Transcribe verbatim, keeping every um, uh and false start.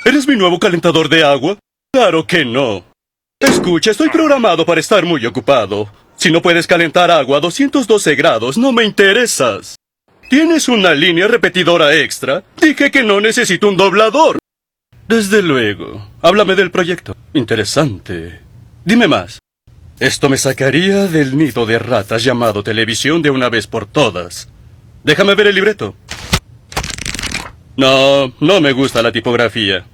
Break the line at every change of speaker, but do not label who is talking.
¿Eres mi nuevo calentador de agua? Claro que no. Escucha, estoy programado para estar muy ocupado. Si no puedes calentar agua a doscientos doce grados, no me interesas. ¿Tienes una línea repetidora extra? Dije que no necesito un doblador. Desde luego. Háblame del proyecto. Interesante. Dime más. Esto me sacaría del nido de ratas llamado televisión de una vez por todas. Déjame ver el libreto. No, no me gusta la tipografía.